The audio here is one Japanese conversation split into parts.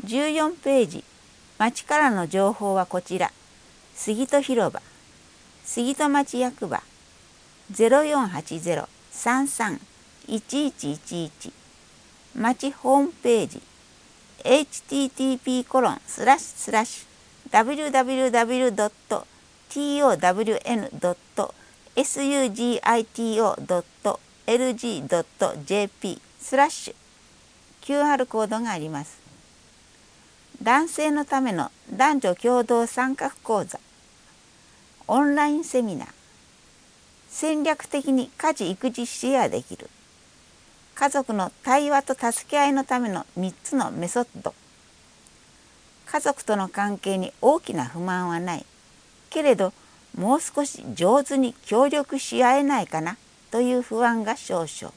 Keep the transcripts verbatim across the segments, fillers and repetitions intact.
じゅうよんページ、町からの情報はこちら。杉戸広場、杉戸町役場 ゼロよんはちゼロ さんさん いちいちいちいち、町ホームページ エイチティーティーピーコロンスラッシュスラッシュダブリューダブリューダブリュードットトワンドットスグトドットエルジードットジェーピー スラッシュ キューアール コードがあります。男性のための男女共同参画講座、オンラインセミナー、戦略的に家事育児シェアできる、家族の対話と助け合いのためのみっつのメソッド、家族との関係に大きな不満はないけれどもう少し上手に協力し合えないかなという不安が少々。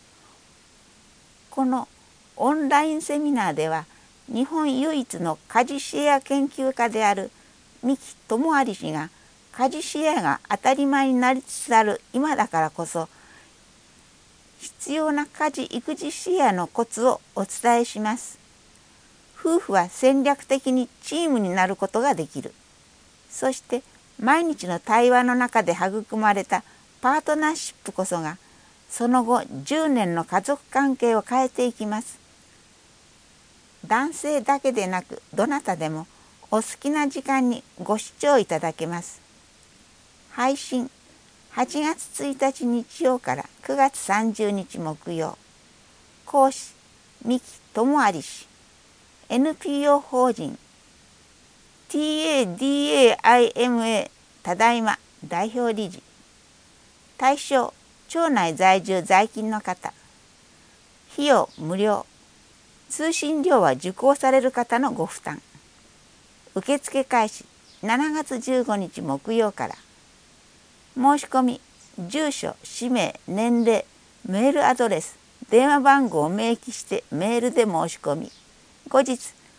このオンラインセミナーでは日本唯一の家事シェア研究家である三木智有氏が家事シェアが当たり前になりつつある今だからこそ必要な家事育児シェアのコツをお伝えします。夫婦は戦略的にチームになることができる。そして毎日の対話の中で育まれたパートナーシップこそがその後じゅうねんの家族関係を変えていきます。男性だけでなくどなたでもお好きな時間にご視聴いただけます。配信はちがつついたち日曜からくがつさんじゅうにち木曜。講師三木智有氏、 エヌピーオー 法人 ティーエーディーエーアイエムエー ただいま代表理事。対象町内在住在勤の方。費用無料。通信料は受講される方のご負担。受付開始しちがつじゅうごにち木曜から。申し込み、住所、氏名、年齢、メールアドレス、電話番号を明記してメールで申し込み、後日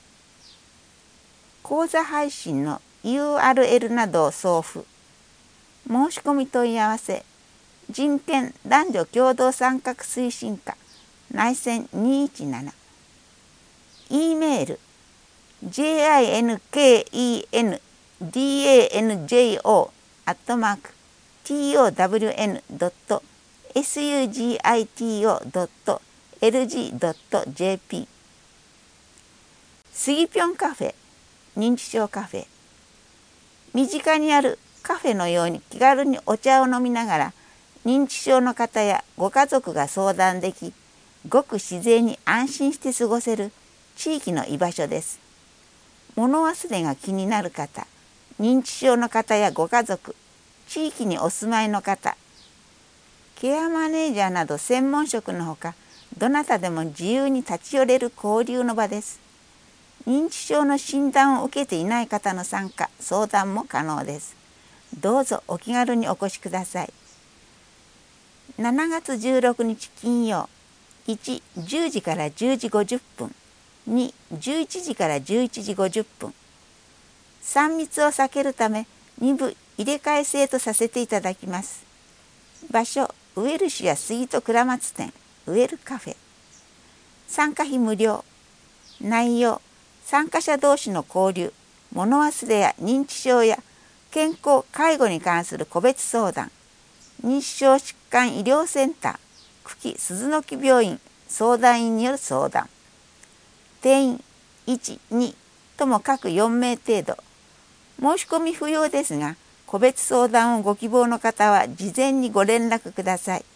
講座配信の ユーアールエル などを送付。申し込み問い合わせ、人権男女共同参画推進課内線にいちなな。E メール ジェイアイエヌケーイーエヌディーエーエヌジェイオー アットマーク トワンドットスグトドットエルジードットジェーピー。 スギピョンカフェ、認知症カフェ。身近にあるカフェのように気軽にお茶を飲みながら認知症の方やご家族が相談でき、ごく自然に安心して過ごせる地域の居場所です。物忘れが気になる方、認知症の方やご家族、地域にお住まいの方、ケアマネージャーなど専門職のほか、どなたでも自由に立ち寄れる交流の場です。認知症の診断を受けていない方の参加、相談も可能です。どうぞお気軽にお越しください。しちがつじゅうろくにち金曜、いち、じゅうじからじゅうじごじゅっぷん、に、じゅういちじからじゅういちじごじゅっぷん。さん密を避けるために部入れ替え制とさせていただきます。場所、ウエルシュや杉戸倉松店、ウエルカフェ。参加費無料。内容、参加者同士の交流、物忘れや認知症や健康・介護に関する個別相談、認知症疾患医療センター、久喜鈴の木病院相談員による相談。定員いち、にとも各よんめい程度。申し込み不要ですが、個別相談をご希望の方は事前にご連絡ください。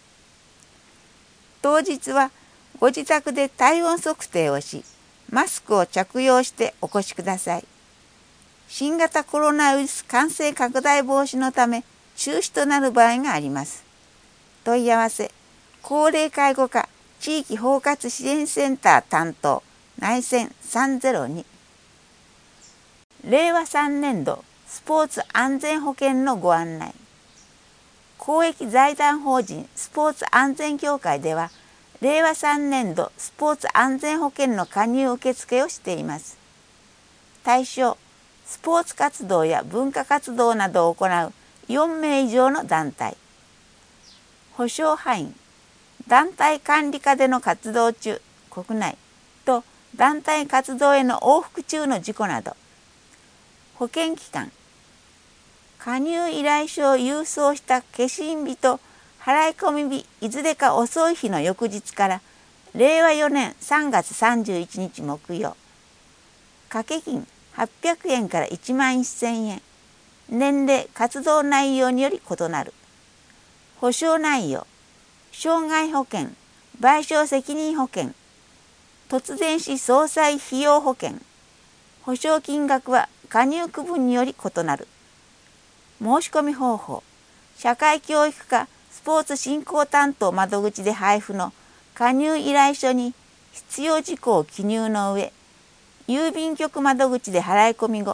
当日はご自宅で体温測定をし、マスクを着用してお越しください。新型コロナウイルス感染拡大防止のため中止となる場合があります。問い合わせ、高齢介護課地域包括支援センター担当内線さんぜろに。れいわさんねんどスポーツ安全保険のご案内。公益財団法人スポーツ安全協会ではれいわさんねんどスポーツ安全保険の加入受付をしています。対象、スポーツ活動や文化活動などを行うよんめい以上の団体。保証範囲、団体管理下での活動中、国内と団体活動への往復中の事故など、保険機関、加入依頼書を郵送した消印日と払い込み日いずれか遅い日の翌日かられいわよねんさんがつさんじゅういちにち木曜、掛け金はっぴゃくえんからいちまんせんえん、年齢活動内容により異なる。保証内容、傷害保険、賠償責任保険、突然死葬祭費用保険、保証金額は加入区分により異なる。申し込み方法、社会教育課スポーツ振興担当窓口で配布の加入依頼書に必要事項を記入の上、郵便局窓口で払い込み後、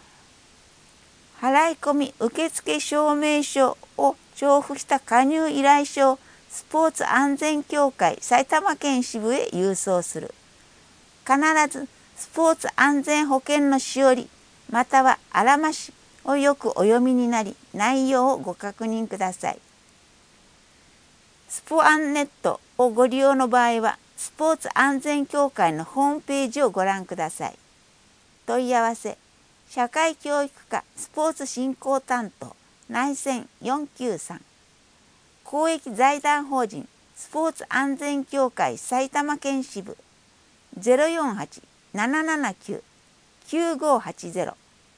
払い込み受付証明書を交付した加入依頼書をスポーツ安全協会埼玉県支部へ郵送する。必ずスポーツ安全保険のしおりまたはあらましをよくお読みになり、内容をご確認ください。スポアンネットをご利用の場合は、スポーツ安全協会のホームページをご覧ください。問い合わせ、社会教育課スポーツ振興担当内線よんきゅうさん、公益財団法人スポーツ安全協会埼玉県支部 ゼロよんはち ななななきゅう きゅうごはちゼロ。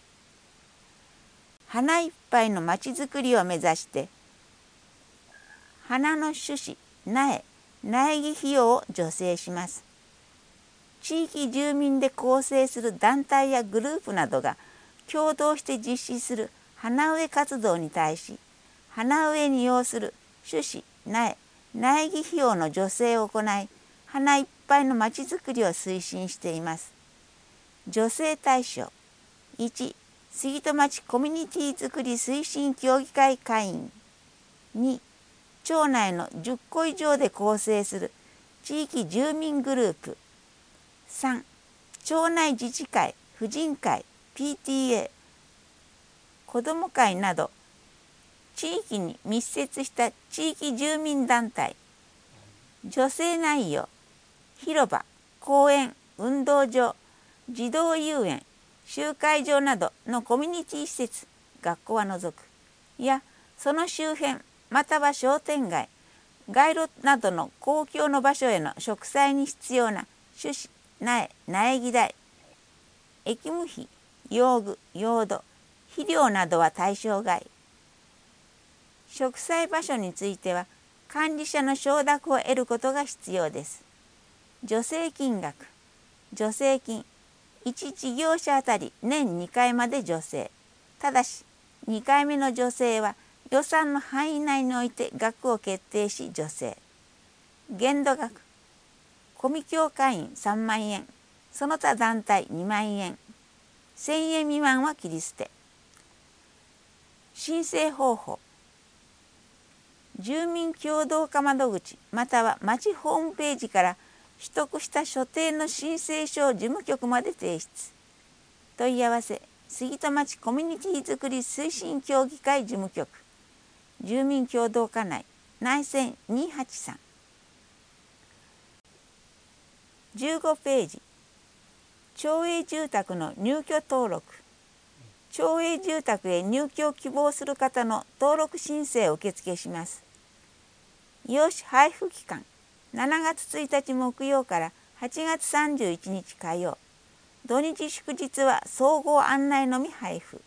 花いっぱいのまちづくりを目指して花の種子、苗、苗木費用を助成します。地域住民で構成する団体やグループなどが共同して実施する花植え活動に対し、花植えに要する種子、苗、苗木費用の助成を行い、花いっぱいのまちづくりを推進しています。助成対象、いち、杉戸町コミュニティづくり推進協議会会員、に、町内のじゅっこ以上で構成する地域住民グループ、さん、町内自治会、婦人会、ピーティーエー、子ども会など地域に密接した地域住民団体。助成内容、広場、公園、運動場、児童遊園、集会場などのコミュニティ施設、学校は除く、やその周辺または商店街、街路などの公共の場所への植栽に必要な種子、苗、苗木代、役務費、用具、用土、肥料などは対象外。植栽場所については管理者の承諾を得ることが必要です。助成金額、助成金いち事業者あたり年にかいまで助成。ただしにかいめの助成は予算の範囲内において額を決定し助成。限度額、コミ協会員さんまんえん、その他団体にまんえん、せんえん未満は切り捨て。申請方法、住民協同課窓口または町ホームページから取得した所定の申請書を事務局まで提出。問い合わせ、杉戸町コミュニティづくり推進協議会事務局、住民協同課内内線にはちさん。じゅうごページ、町営住宅の入居登録。町営住宅へ入居を希望する方の登録申請を受付します。用紙配布期間、しちがつついたち木曜からはちがつさんじゅういちにち火曜。土日祝日は総合案内のみ配布。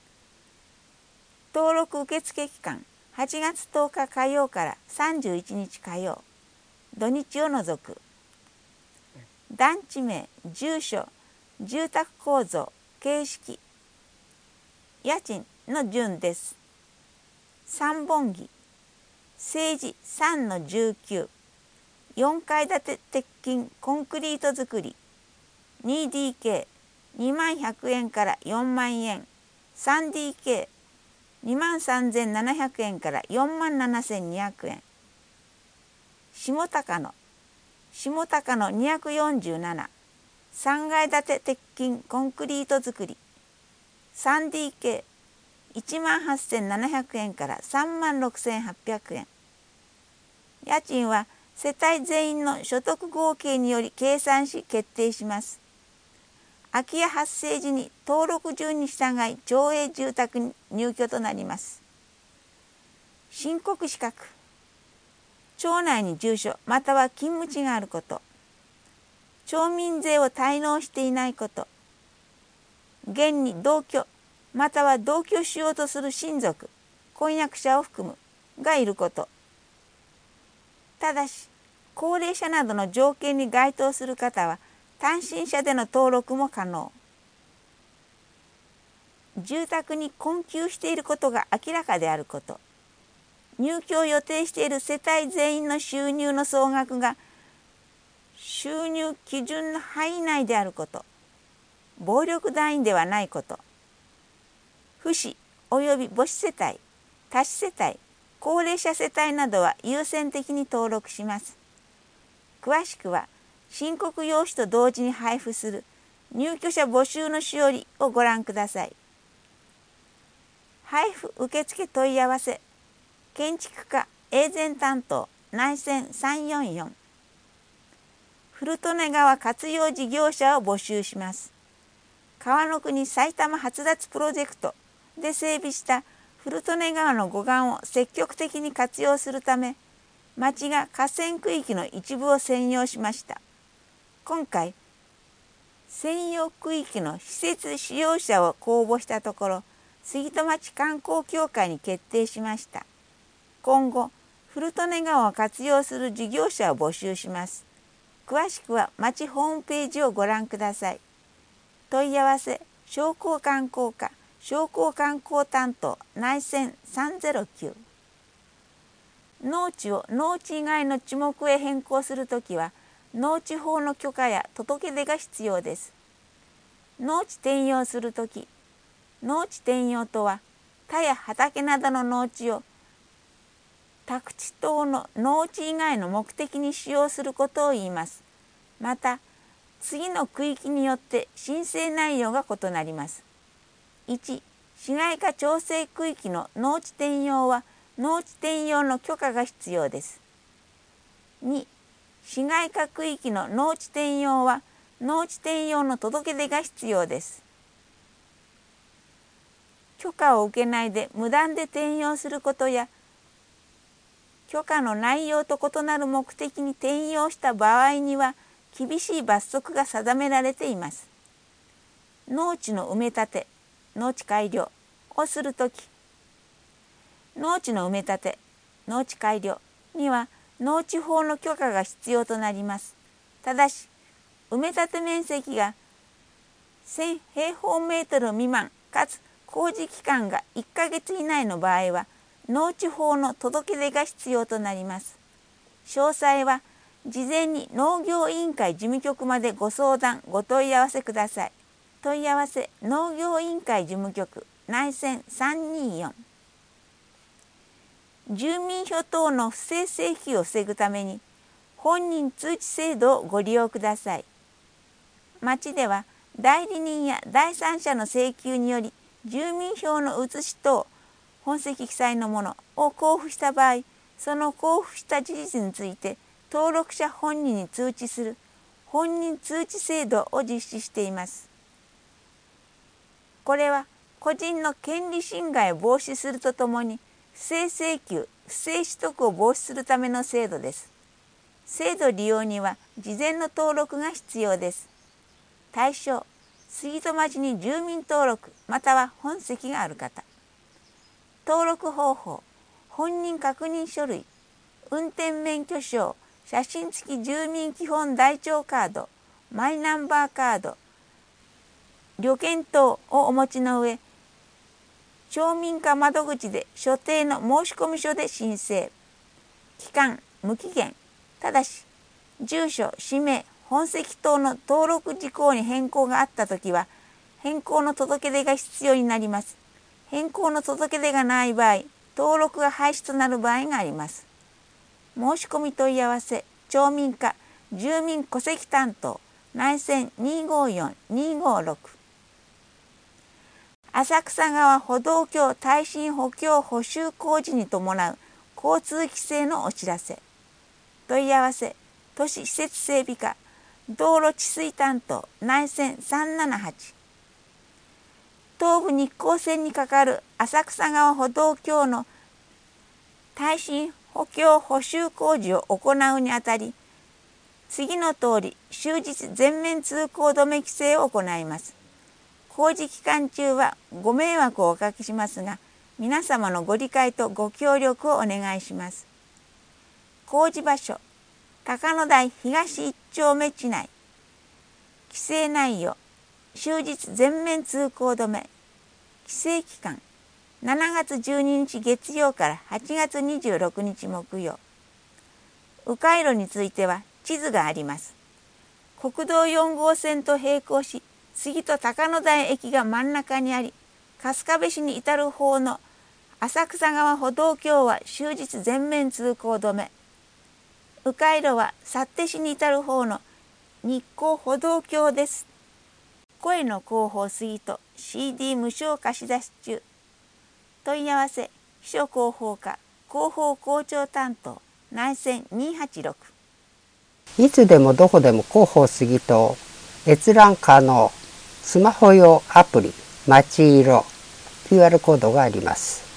登録受付期間、はちがつとおか火曜からさんじゅういちにち火曜。土日を除く。団地名、住所、住宅構造、形式、家賃の順です。三本木、政治 さんのじゅうきゅう、よんかい建て鉄筋コンクリート造り、にディーケー、にまんひゃくえんからよんまんえん、さんディーケー、にまんさんぜんななひゃくえんからよんまんななせんにひゃくえん。下高野、下高野にひゃくよんじゅうなな、さんがい建て鉄筋コンクリート造り、さんディーケー、いちまんはっせんななひゃくえんからさんまんろくせんはっぴゃくえん。家賃は世帯全員の所得合計により計算し決定します。空き家発生時に登録順に従い町営住宅に入居となります。申告資格、町内に住所または勤務地があること、町民税を滞納していないこと、現に同居または同居しようとする親族、婚約者を含むがいること。ただし、高齢者などの条件に該当する方は単身者での登録も可能。住宅に困窮していることが明らかであること。入居を予定している世帯全員の収入の総額が収入基準の範囲内であること。暴力団員ではないこと。父子及び母子世帯、多子世帯、高齢者世帯などは優先的に登録します。詳しくは申告用紙と同時に配布する入居者募集のしおりをご覧ください。配布受付問い合わせ、建築課永全担当内線さんよんよん。古利根川活用事業者を募集します。川の国埼玉発達プロジェクトで整備した古利根川の護岸を積極的に活用するため、町が河川区域の一部を占用しました。今回、占用区域の施設使用者を公募したところ、杉戸町観光協会に決定しました。今後、古利根川を活用する事業者を募集します。詳しくは町ホームページをご覧ください。問い合わせ、商工観光課、商工観光担当内線さんぜろきゅう。農地を農地以外の地目へ変更するときは、農地法の許可や届け出が必要です。農地転用するとき、農地転用とは、田や畑などの農地を宅地等の農地以外の目的に使用することを言います。また、次の区域によって申請内容が異なります。いち. 市街化調整区域の農地転用は農地転用の許可が必要です。に. 市街化区域の農地転用は農地転用の届け出が必要です。許可を受けないで無断で転用することや、許可の内容と異なる目的に転用した場合には厳しい罰則が定められています。農地の埋め立て、農地改良をするとき、農地の埋め立て、農地改良には農地法の許可が必要となります。ただし、埋め立て面積がせんへいほうメートル未満かつ工事期間がいっかげつ以内の場合は、農地法の届け出が必要となります。詳細は事前に農業委員会事務局までご相談ご問い合わせください。問い合わせ農業委員会事務局内線さんにーよん。住民票等の不正請求を防ぐために本人通知制度をご利用ください。町では代理人や第三者の請求により住民票の写し等本籍記載のものを交付した場合、その交付した事実について登録者本人に通知する本人通知制度を実施しています。これは個人の権利侵害を防止するとともに不正請求、不正取得を防止するための制度です。制度利用には事前の登録が必要です。対象、杉戸町に住民登録または本籍がある方。登録方法、本人確認書類、運転免許証、写真付き住民基本台帳カード、マイナンバーカード、旅券等をお持ちの上、町民課窓口で所定の申込書で申請。期間、無期限。ただし、住所、氏名、本籍等の登録事項に変更があったときは、変更の届け出が必要になります。変更の届け出がない場合、登録が廃止となる場合があります。申し込み問い合わせ、町民課、住民戸籍担当、内線にーごーよん、にーごーろく。浅草川歩道橋耐震補強補修工事に伴う交通規制のお知らせ。 問い合わせ都市施設整備課道路治水担当内線さんななはち。東武日光線にかかる浅草川歩道橋の耐震補強補修工事を行うにあたり、次の通り終日全面通行止め規制を行います。工事期間中はご迷惑をおかけしますが、皆様のご理解とご協力をお願いします。工事場所、高野台東一丁目地内。規制内容、終日全面通行止め。規制期間、しちがつじゅうににち月曜からはちがつにじゅうろくにち木曜。迂回路については地図があります。国道よんごうせんと並行し、杉戸高野台駅が真ん中にあり、春日部市に至る方の浅草川歩道橋は終日全面通行止め。迂回路は幸手市に至る方の日光歩道橋です。声の広報杉戸 シーディー 無償貸し出し中。問い合わせ秘書広報課広報校長担当内線にはちろく。 いつでもどこでも広報杉戸閲覧可能スマホ用アプリまちいろ キューアール コードがあります。